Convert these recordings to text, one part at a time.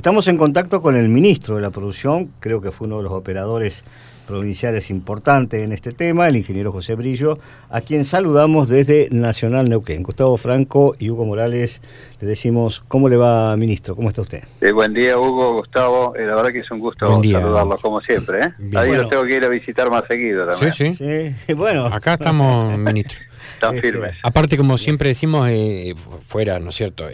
estamos en contacto con el ministro de la Producción, creo que fue uno de los operadores provinciales importantes en este tema, el ingeniero José Brillo, a quien saludamos desde Nacional Neuquén. Gustavo Franco y Hugo Morales, le decimos, ¿cómo le va, ministro? ¿Cómo está usted? Buen día, Hugo, Gustavo, la verdad que es un gusto saludarlos como siempre, ¿eh? Ahí los tengo que ir a visitar más seguido también. Sí, bueno. Acá estamos, ministro. Están firmes. Aparte, como siempre decimos, fuera, ¿no es cierto?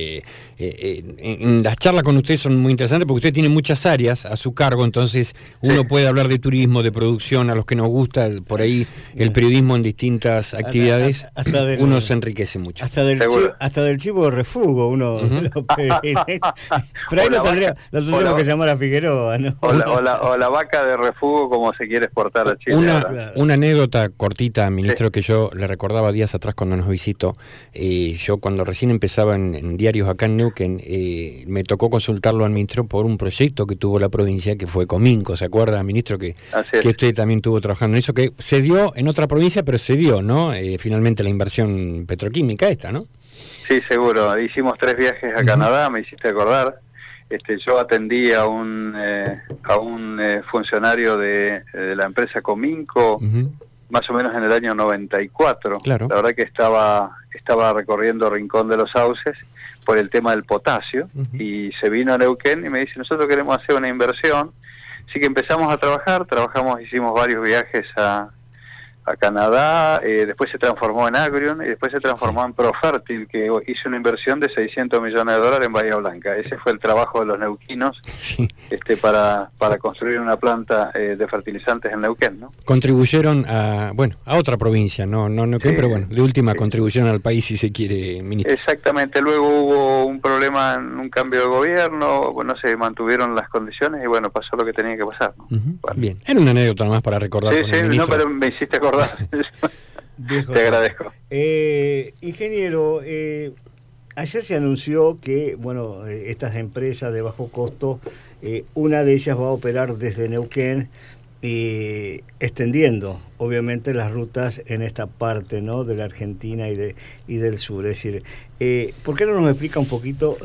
En las charlas con usted son muy interesantes porque usted tiene muchas áreas a su cargo, entonces uno puede hablar de turismo, de producción, a los que nos gusta por ahí el periodismo en distintas actividades, uno se enriquece mucho. Hasta del chivo de refugo uno lo puede. Pero ahí lo tendríamos que llamar a Figueroa, ¿no? O la vaca de refugo, como se quiere exportar a Chile. Una anécdota cortita, ministro, que yo le recordaba días atrás cuando nos visitó. Yo cuando recién empezaba en diarios acá en Neuquén, me tocó consultarlo al ministro por un proyecto que tuvo la provincia, que fue Cominco, ¿se acuerda, ministro? Que usted también estuvo trabajando en eso, que se dio en otra provincia, pero se dio, ¿no? Finalmente la inversión petroquímica esta, ¿no? Sí, seguro. Hicimos 3 viajes a Canadá, me hiciste acordar. Yo atendí a un funcionario de la empresa Cominco, más o menos en el año 94. Claro. La verdad que estaba recorriendo Rincón de los Sauces por el tema del potasio, y se vino a Neuquén y me dice, nosotros queremos hacer una inversión. Así que empezamos a hicimos varios viajes a Canadá, después se transformó en Agrion y después se transformó en Profertil, que hizo una inversión de $600 millones en Bahía Blanca. Ese fue el trabajo de los neuquinos para construir una planta de fertilizantes en Neuquén, ¿no? Contribuyeron a otra provincia, no Neuquén, pero de última contribución al país, si se quiere, ministro. Exactamente, luego hubo un problema en un cambio de gobierno, no se mantuvieron las condiciones y pasó lo que tenía que pasar, ¿no? Bien, era una anécdota nomás para recordar. No, pero me hiciste acordar. Te agradezco. Ingeniero, ayer se anunció que estas empresas de bajo costo, una de ellas va a operar desde Neuquén, extendiendo obviamente las rutas en esta parte, ¿no?, de la Argentina y del sur. Es decir, ¿por qué no nos explica un poquito?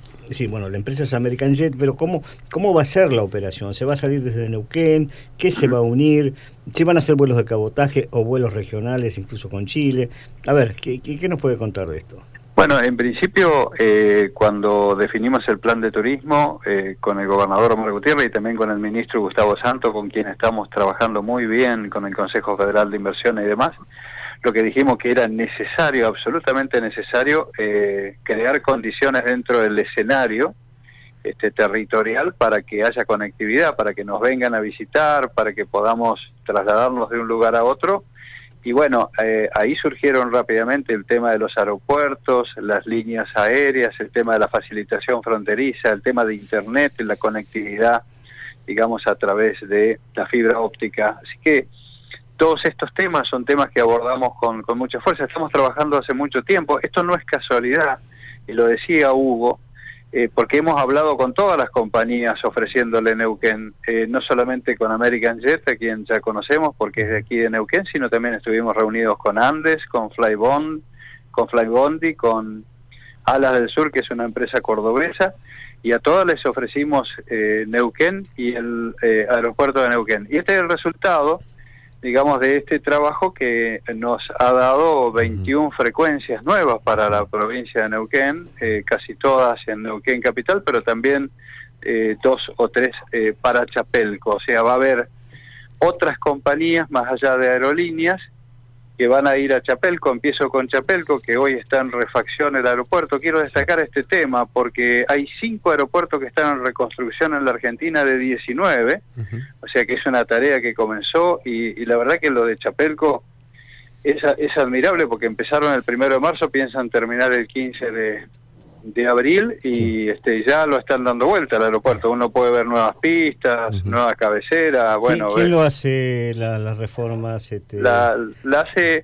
La empresa es American Jet, pero ¿cómo va a ser la operación? ¿Se va a salir desde Neuquén? ¿Qué se va a unir? ¿Si van a hacer vuelos de cabotaje o vuelos regionales, incluso con Chile? A ver, ¿qué nos puede contar de esto? Bueno, en principio, cuando definimos el plan de turismo con el gobernador Omar Gutiérrez y también con el ministro Gustavo Santo, con quien estamos trabajando muy bien con el Consejo Federal de Inversiones y demás, lo que dijimos que era necesario, absolutamente necesario, crear condiciones dentro del escenario territorial para que haya conectividad, para que nos vengan a visitar, para que podamos trasladarnos de un lugar a otro. Y ahí surgieron rápidamente el tema de los aeropuertos, las líneas aéreas, el tema de la facilitación fronteriza, el tema de internet, la conectividad, digamos, a través de la fibra óptica. Así que todos estos temas son temas que abordamos con mucha fuerza. Estamos trabajando hace mucho tiempo. Esto no es casualidad, y lo decía Hugo, porque hemos hablado con todas las compañías ofreciéndole Neuquén, no solamente con American Jet, a quien ya conocemos porque es de aquí de Neuquén, sino también estuvimos reunidos con Andes, con Flybondi, con Alas del Sur, que es una empresa cordobesa, y a todas les ofrecimos Neuquén y el aeropuerto de Neuquén. Y este es el resultado, digamos, de este trabajo que nos ha dado 21 frecuencias nuevas para la provincia de Neuquén, casi todas en Neuquén capital, pero también 2 o 3 para Chapelco. O sea, va a haber otras compañías más allá de aerolíneas que van a ir a Chapelco. Empiezo con Chapelco, que hoy está en refacción el aeropuerto. Quiero destacar este tema porque hay 5 aeropuertos que están en reconstrucción en la Argentina de 19, o sea que es una tarea que comenzó, y la verdad que lo de Chapelco es admirable porque empezaron el 1 de marzo, piensan terminar el 15 de abril y ya lo están dando vuelta al aeropuerto. Uno puede ver nuevas pistas, nuevas cabeceras. ¿Quién lo hace las reformas? La hace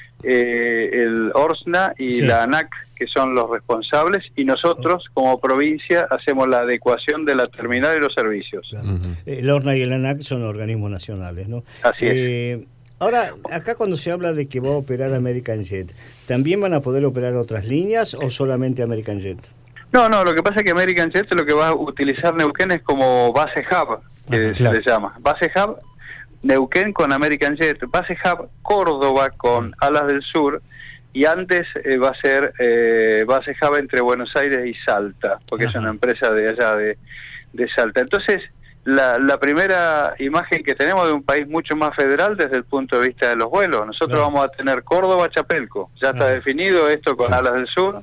el ORSNA y la ANAC, que son los responsables, y nosotros como provincia hacemos la adecuación de la terminal y los servicios. El ORSNA y el ANAC son organismos nacionales, ¿no? Así es. Ahora, acá cuando se habla de que va a operar American Jet, ¿también van a poder operar otras líneas o solamente American Jet? No, lo que pasa es que American Jet lo que va a utilizar Neuquén es como base hub, que se le llama. Base hub, Neuquén con American Jet, base hub Córdoba con Alas del Sur, y antes va a ser base hub entre Buenos Aires y Salta, porque es una empresa de allá de Salta. Entonces, la primera imagen que tenemos de un país mucho más federal desde el punto de vista de los vuelos. Nosotros vamos a tener Córdoba-Chapelco, ya está definido esto con Alas del Sur.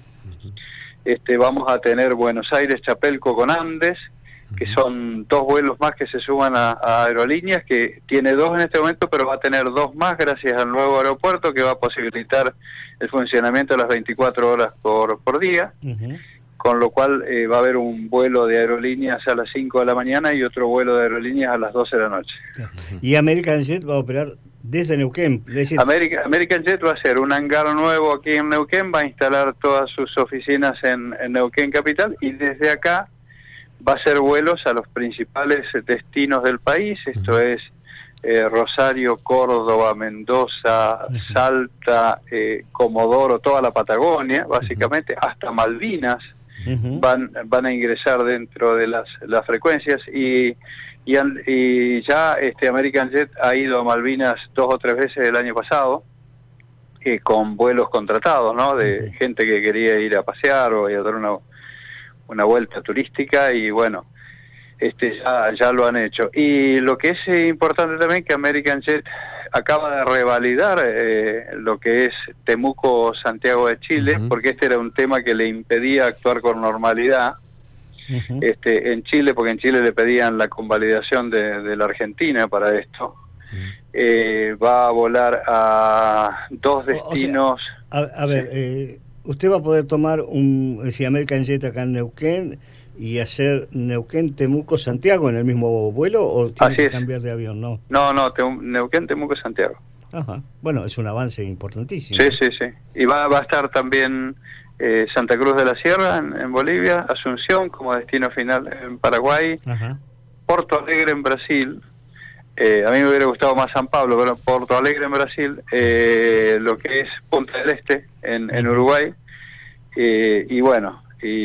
Vamos a tener Buenos Aires-Chapelco con Andes, que son 2 vuelos más que se suman a Aerolíneas, que tiene 2 en este momento, pero va a tener 2 más gracias al nuevo aeropuerto, que va a posibilitar el funcionamiento de las 24 horas por día, con lo cual va a haber un vuelo de Aerolíneas a las 5 de la mañana y otro vuelo de Aerolíneas a las 12 de la noche. Y American Jet va a operar desde Neuquén. Es decir, American Jet va a hacer un hangar nuevo aquí en Neuquén, va a instalar todas sus oficinas en Neuquén Capital, y desde acá va a hacer vuelos a los principales destinos del país. Esto es Rosario, Córdoba, Mendoza, Salta, Comodoro, toda la Patagonia, básicamente, hasta Malvinas. Van a ingresar dentro de las frecuencias, y ya American Jet ha ido a Malvinas 2 o 3 veces el año pasado, con vuelos contratados, ¿no? De gente que quería ir a pasear o ir a dar una vuelta turística, y bueno, ya lo han hecho. Y lo que es importante también, que American Jet acaba de revalidar lo que es Temuco-Santiago de Chile, porque este era un tema que le impedía actuar con normalidad en Chile, porque en Chile le pedían la convalidación de la Argentina para esto. Va a volar a 2 destinos. O sea, a ver, usted va a poder tomar American Jet acá en Neuquén y hacer Neuquén, Temuco, Santiago en el mismo vuelo, o tiene que cambiar de avión, ¿no? No, Neuquén, Temuco, Santiago. Bueno, es un avance importantísimo. Sí. Y va a estar también Santa Cruz de la Sierra en Bolivia, Asunción como destino final en Paraguay, Porto Alegre en Brasil. A mí me hubiera gustado más San Pablo, pero Porto Alegre en Brasil, lo que es Punta del Este en Uruguay, y bueno,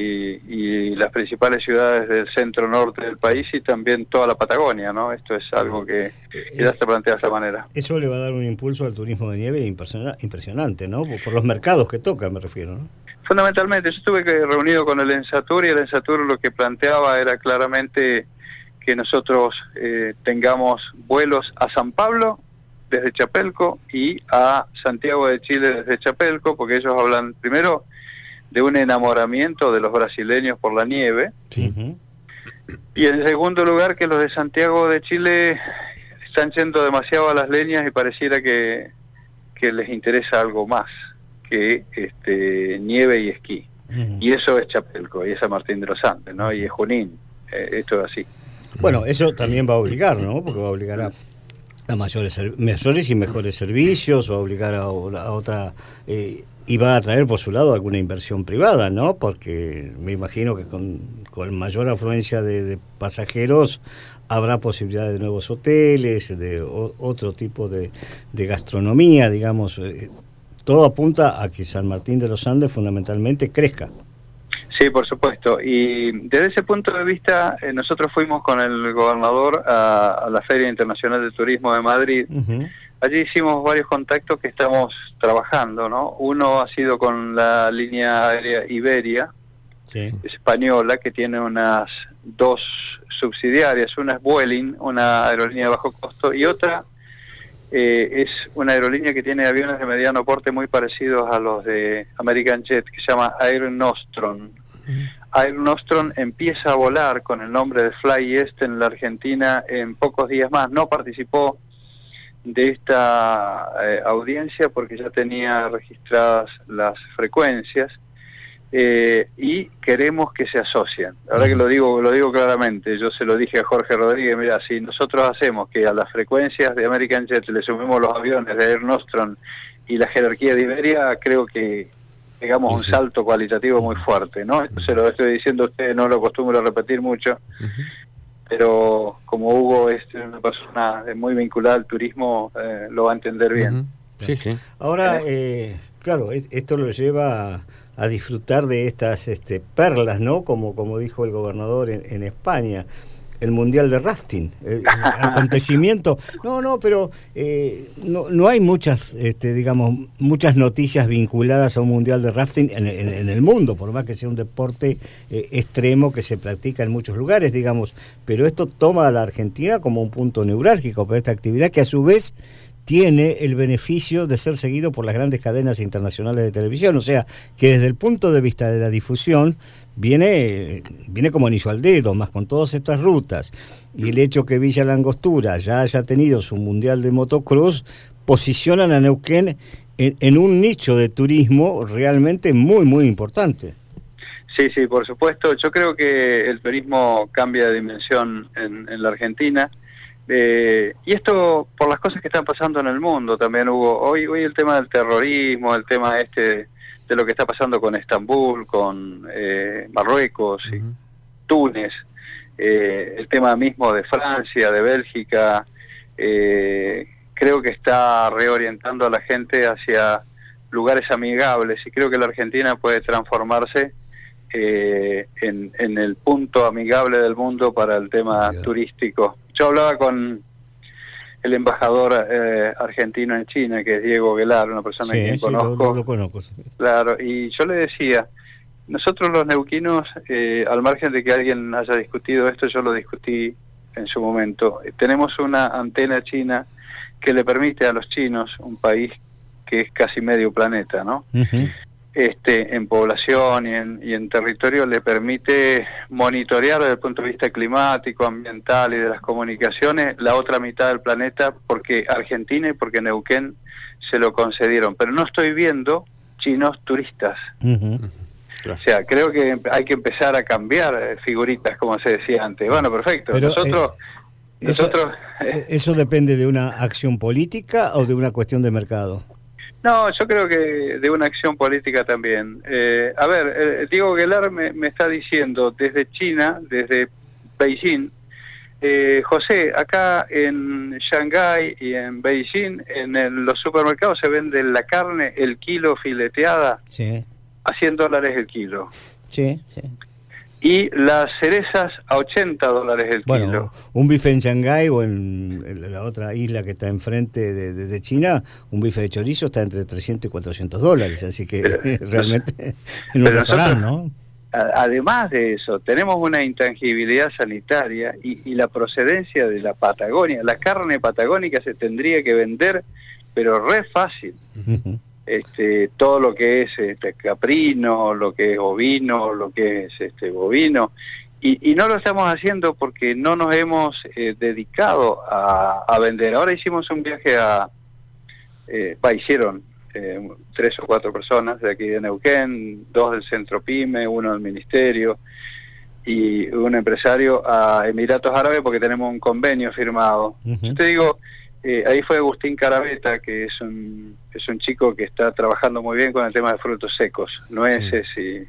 y las principales ciudades del centro-norte del país, y también toda la Patagonia, ¿no? Esto es algo que ya se plantea de esa manera. Eso le va a dar un impulso al turismo de nieve impresionante, ¿no? Por los mercados que toca, me refiero, ¿no? Fundamentalmente, yo estuve reunido con el ENSATUR, y el ENSATUR lo que planteaba era claramente que nosotros tengamos vuelos a San Pablo desde Chapelco y a Santiago de Chile desde Chapelco, porque ellos hablan primero de un enamoramiento de los brasileños por la nieve, y en segundo lugar que los de Santiago de Chile están yendo demasiado a las leñas, y pareciera que les interesa algo más que nieve y esquí, y eso es Chapelco, y es San Martín de los Andes, ¿no? Y es Junín, esto es así. Bueno, eso también va a obligar, ¿no? Porque va a obligar a mayores y mejores servicios, va a obligar a otra... y va a traer por su lado alguna inversión privada, ¿no? Porque me imagino que con mayor afluencia de pasajeros habrá posibilidad de nuevos hoteles, de otro tipo de gastronomía, digamos. Todo apunta a que San Martín de los Andes fundamentalmente crezca. Sí, por supuesto. Y desde ese punto de vista, nosotros fuimos con el gobernador a la Feria Internacional de Turismo de Madrid. Allí hicimos varios contactos que estamos trabajando, ¿no? Uno ha sido con la línea aérea Iberia, española, que tiene unas 2 subsidiarias. Una es Vueling, una aerolínea de bajo costo, y otra es una aerolínea que tiene aviones de mediano porte muy parecidos a los de American Jet, que se llama Air Nostrum. Air Nostrum empieza a volar con el nombre de Fly Est en la Argentina en pocos días más. No participó de esta audiencia porque ya tenía registradas las frecuencias, y queremos que se asocien. La verdad que lo digo claramente. Yo se lo dije a Jorge Rodríguez: mira, si nosotros hacemos que a las frecuencias de American Jet le sumemos los aviones de Air Nostrum y la jerarquía de Iberia, creo que pegamos un salto cualitativo muy fuerte, ¿no? Esto se lo estoy diciendo a ustedes, no lo acostumbro a repetir mucho, pero como Hugo es una persona muy vinculada al turismo, lo va a entender bien. Ahora, claro, esto lo lleva a disfrutar de estas perlas, ¿no? Como dijo el gobernador en España. El mundial de rafting, acontecimiento. Pero no hay muchas, muchas noticias vinculadas a un mundial de rafting en el mundo, por más que sea un deporte extremo que se practica en muchos lugares, digamos. Pero esto toma a la Argentina como un punto neurálgico para esta actividad que a su vez tiene el beneficio de ser seguido por las grandes cadenas internacionales de televisión. O sea, que desde el punto de vista de la difusión viene como anillo al dedo, más con todas estas rutas. Y el hecho que Villa Langostura ya haya tenido su mundial de motocross, posicionan a Neuquén en un nicho de turismo realmente muy, muy importante. Sí, por supuesto. Yo creo que el turismo cambia de dimensión en la Argentina. Y esto por las cosas que están pasando en el mundo. También hubo hoy el tema del terrorismo, el tema de lo que está pasando con Estambul, con Marruecos, y Túnez, el tema mismo de Francia, de Bélgica. Creo que está reorientando a la gente hacia lugares amigables, y creo que la Argentina puede transformarse en el punto amigable del mundo para el tema turístico. Yo hablaba con el embajador argentino en China, que es Diego Guelar, una persona que conozco. Lo conozco. Claro, y yo le decía, nosotros los neuquinos, al margen de que alguien haya discutido esto, yo lo discutí en su momento, tenemos una antena china que le permite a los chinos, un país que es casi medio planeta, ¿no? En población y en territorio, le permite monitorear desde el punto de vista climático, ambiental y de las comunicaciones la otra mitad del planeta, porque Argentina y porque Neuquén se lo concedieron. Pero no estoy viendo chinos turistas. O sea, creo que hay que empezar a cambiar figuritas, como se decía antes. Bueno, perfecto. Pero, ¿Eso depende de una acción política o de una cuestión de mercado? No, yo creo que de una acción política también. Diego Guelar me está diciendo desde China, desde Beijing, José, acá en Shanghái y en Beijing, en los supermercados se vende la carne, el kilo fileteada, a $100 el kilo. Sí. Y las cerezas a $80 el kilo. Un bife en Shanghái o en la otra isla que está enfrente de China, un bife de chorizo está entre $300 y $400, así que realmente en un restaurante, ¿no? Además de eso, tenemos una intangibilidad sanitaria y la procedencia de la Patagonia. La carne patagónica se tendría que vender, pero re fácil. Todo lo que es caprino, lo que es ovino, lo que es bovino, y no lo estamos haciendo porque no nos hemos dedicado a vender. Ahora hicimos un viaje hicieron 3 o 4 personas de aquí de Neuquén, 2 del Centro PYME, 1 del Ministerio y un empresario a Emiratos Árabes, porque tenemos un convenio firmado. Yo te digo, ahí fue Agustín Carabeta, que es un chico que está trabajando muy bien con el tema de frutos secos, nueces,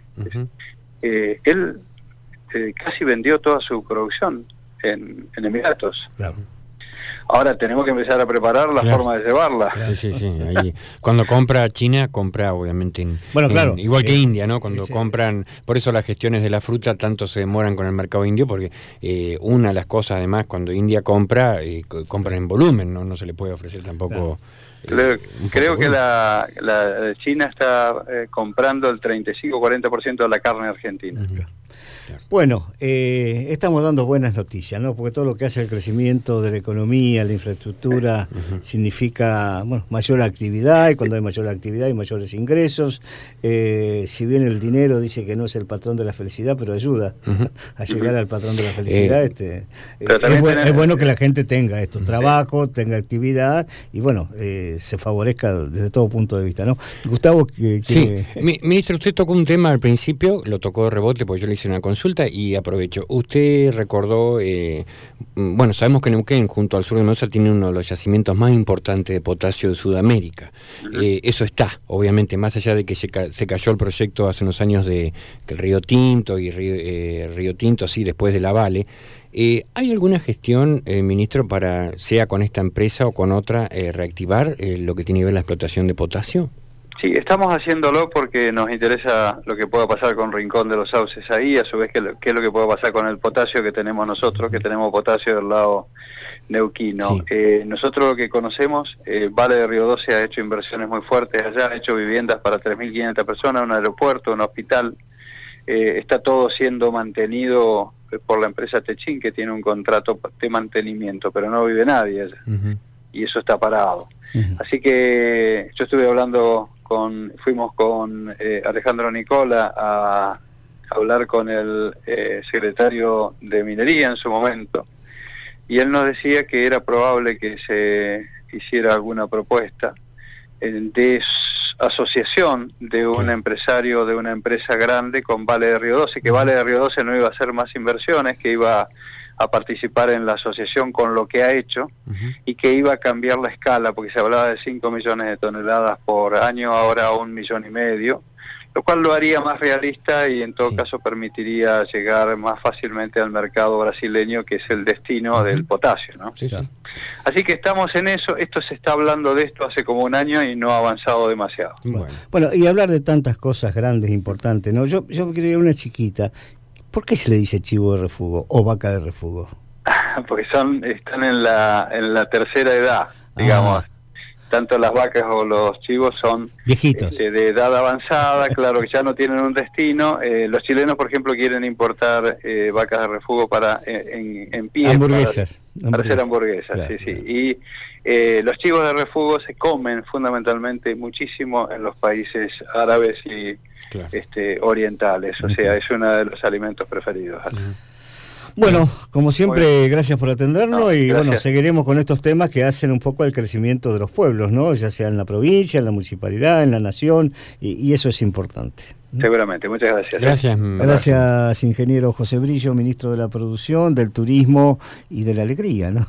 él casi vendió toda su producción en Emiratos. Claro. Ahora tenemos que empezar a preparar la forma de llevarla. Sí. Ahí, cuando compra China, compra obviamente igual que India, ¿no? Cuando compran, por eso las gestiones de la fruta tanto se demoran con el mercado indio, porque una de las cosas además, cuando India compra, compran en volumen, no se le puede ofrecer tampoco... Creo que la China está comprando el 35-40% de la carne argentina. Bueno, estamos dando buenas noticias, ¿no? Porque todo lo que hace el crecimiento de la economía, la infraestructura, significa mayor actividad, y cuando hay mayor actividad hay mayores ingresos. Si bien el dinero dice que no es el patrón de la felicidad, pero ayuda a llegar al patrón de la felicidad. Es bueno que la gente tenga trabajo, tenga actividad y se favorezca desde todo punto de vista, ¿no? Gustavo, ministro, usted tocó un tema al principio, lo tocó de rebote porque yo le hice una consulta y aprovecho. Usted recordó, sabemos que Neuquén, junto al sur de Mendoza, tiene uno de los yacimientos más importantes de potasio de Sudamérica. Eso está, obviamente, más allá de que se cayó el proyecto hace unos años de que el Río Tinto y Río Tinto, sí, después de la Vale. ¿Hay alguna gestión, ministro, para, sea con esta empresa o con otra, reactivar lo que tiene que ver la explotación de potasio? Sí, estamos haciéndolo porque nos interesa lo que pueda pasar con Rincón de los Sauces ahí, a su vez qué es lo que puede pasar con el potasio que tenemos nosotros, que tenemos potasio del lado neuquino. Sí. Nosotros lo que conocemos, Vale de Río 12 ha hecho inversiones muy fuertes allá, ha hecho viviendas para 3.500 personas, un aeropuerto, un hospital, está todo siendo mantenido por la empresa Techín, que tiene un contrato de mantenimiento, pero no vive nadie allá, y eso está parado. Así que yo estuve hablando fuimos con Alejandro Nicola a hablar con el secretario de Minería en su momento, y él nos decía que era probable que se hiciera alguna propuesta de asociación de un empresario de una empresa grande con Vale de Río 12, que Vale de Río 12 no iba a hacer más inversiones, que iba a participar en la asociación con lo que ha hecho, y que iba a cambiar la escala, porque se hablaba de 5 millones de toneladas por año, ahora a 1,5 millones, lo cual lo haría más realista y en todo caso permitiría llegar más fácilmente al mercado brasileño, que es el destino del potasio, ¿no? Sí, sí. Así que estamos en eso. Esto se está hablando de esto hace como un año y no ha avanzado demasiado. Bueno, y hablar de tantas cosas grandes, importantes, ¿no? Yo quería una chiquita. ¿Por qué se le dice chivo de refugo o vaca de refugo? Porque están en la tercera edad, digamos. Tanto las vacas o los chivos son viejitos, de edad avanzada, claro, que ya no tienen un destino. Los chilenos, por ejemplo, quieren importar vacas de refugo para en pie, hamburguesas, para hacer hamburguesas, claro, sí. Y los chivos de refugo se comen fundamentalmente muchísimo en los países árabes y orientales, o sea, es uno de los alimentos preferidos. Bueno, como siempre, gracias por atendernos y gracias. Bueno, seguiremos con estos temas que hacen un poco el crecimiento de los pueblos, ¿no? Ya sea en la provincia, en la municipalidad, en la nación, y eso es importante. Seguramente, muchas gracias. Gracias, ingeniero José Brillo, ministro de la Producción, del Turismo y de la Alegría, ¿no?